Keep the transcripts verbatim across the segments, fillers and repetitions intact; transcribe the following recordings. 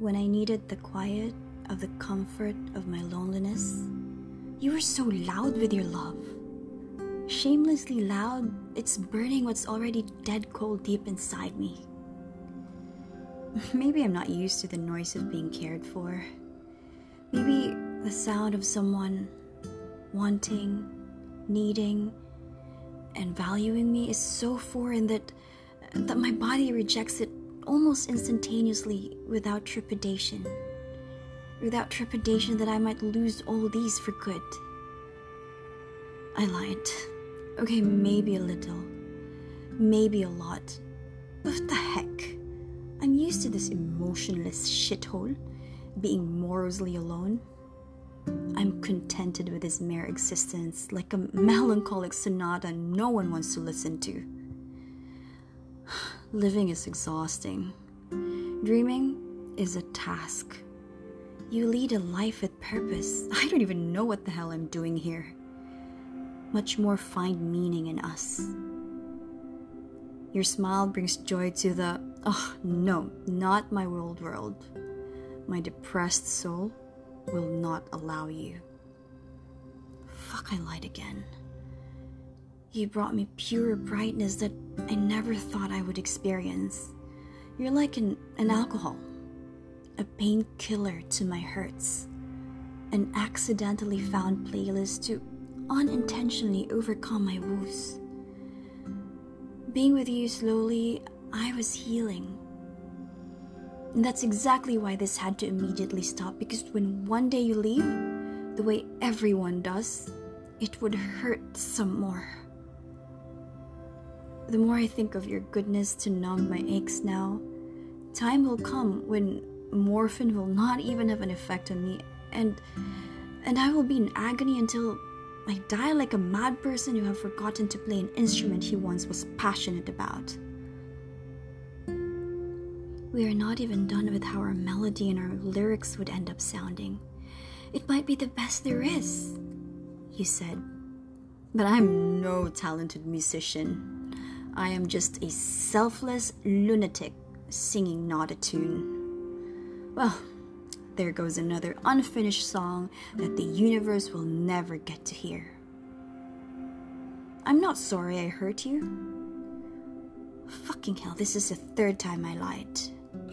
when I needed the quiet of the comfort of my loneliness. You were so loud with your love. Shamelessly loud, it's burning what's already dead cold deep inside me. Maybe I'm not used to the noise of being cared for. Maybe the sound of someone wanting, needing, and valuing me is so foreign that that my body rejects it almost instantaneously without trepidation. Without trepidation that I might lose all these for good. I lied. Okay, maybe a little. Maybe a lot. But what the heck? I'm used to this emotionless shithole, being morosely alone. I'm contented with this mere existence, like a melancholic sonata no one wants to listen to. Living is exhausting. Dreaming is a task. You lead a life with purpose. I don't even know what the hell I'm doing here. Much more find meaning in us. Your smile brings joy to the, oh no, not my world world. My depressed soul will not allow you. Fuck, I lied again. You brought me pure brightness that I never thought I would experience. You're like an, an alcohol, a painkiller to my hurts, an accidentally found playlist to unintentionally overcome my woes. Being with you slowly, I was healing. And that's exactly why this had to immediately stop, because when one day you leave, the way everyone does, it would hurt some more. The more I think of your goodness to numb my aches now, time will come when morphine will not even have an effect on me, and and I will be in agony until I die like a mad person who have forgotten to play an instrument he once was passionate about. We are not even done with how our melody and our lyrics would end up sounding. It might be the best there is, you said. But I'm no talented musician. I am just a selfless lunatic singing not a tune. Well, there goes another unfinished song that the universe will never get to hear. I'm not sorry I hurt you. Fucking hell, this is the third time I lied.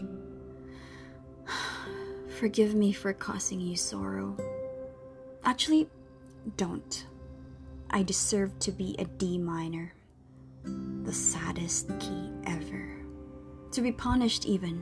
Forgive me for causing you sorrow. Actually, don't. I deserve to be a D minor. The saddest key ever. To be punished even.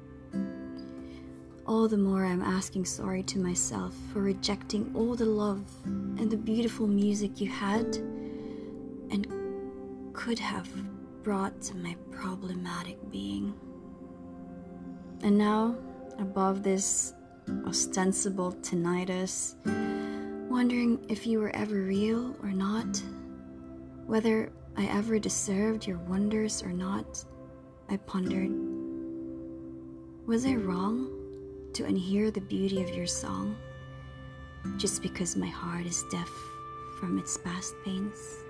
All the more I'm asking sorry to myself for rejecting all the love and the beautiful music you had and could have brought to my problematic being. And now, above this ostensible tinnitus, wondering if you were ever real or not, whether I ever deserved your wonders or not, I pondered. Was I wrong to unhear the beauty of your song just because my heart is deaf from its past pains?